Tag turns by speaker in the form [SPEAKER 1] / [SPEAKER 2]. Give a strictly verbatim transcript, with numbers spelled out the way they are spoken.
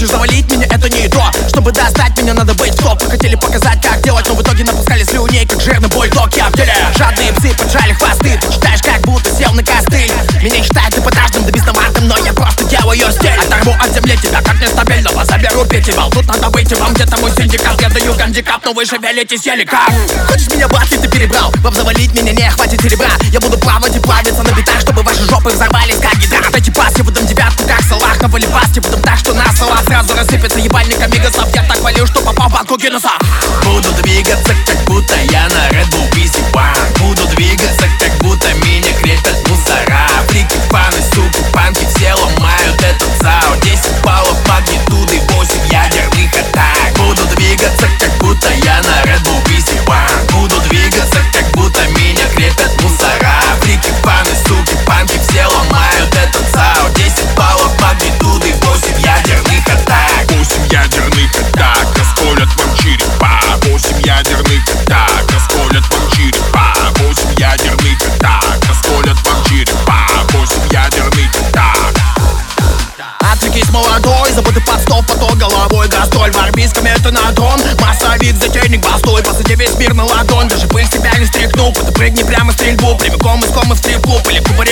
[SPEAKER 1] хочешь завалить меня, это не то. Чтобы достать меня, надо быть в топ. Вы хотели показать, как делать, но в итоге напускали слюней, как жирный бульдог. Я в деле. Жадные псы поджали хвосты. Ты читаешь, как будто сел на костыль. Меня считают эпатажным да бесноватым, но я просто делаю стиль. Оторву от земли тебя, как нестабильного. Заберу пятибал, тут надо выйти вам. Где-то мой синдикат, я даю гандикап, но вы шевелитесь еле как. Хочешь меня батлить, ты перебрал. Вам завалить меня не хватит серебра. Я буду плавать и плавиться на битах, чтобы ваши жопы взорвались как гидрат. Эти паски, выдам девятку, как салах. Навали паски, выдам так, что на салат сразу рассыпется ебальник амигосов. Я так валил, что попал в банку Гиннесса. Буду двигаться, как будто я на Red Bull Easy One. Буду двигаться, как будто меня крепят мусора. Фрики, фаны, суки, панки, все ломают этот зал. Десять баллов магнитуды, восемь ядерных атак. Буду двигаться, как будто я на Red Bull Easy One. Буду двигаться, как будто меня крепят мусора. Фрики, фаны, суки, панки, все ломают этот зал. Десять баллов магнитуды, восемь ядерных атак.
[SPEAKER 2] Восемь ядерных атак, расколят вам черепа. Восемь ядерных атак, расколят вам черепа. Восемь ядерных атак, расколят вам черепа. Восемь ядерных атак.
[SPEAKER 1] Отвлекись, молодой, забытый под стоп, поток головой. Гастроль в армейском, это на трон. Массовик, затейник, бастой, посади весь мир на ладонь. Даже пыль себя не стряхнул, подпрыгни прямо в стрельбу. Прямиком из комы в стрип-клуб или кубарь.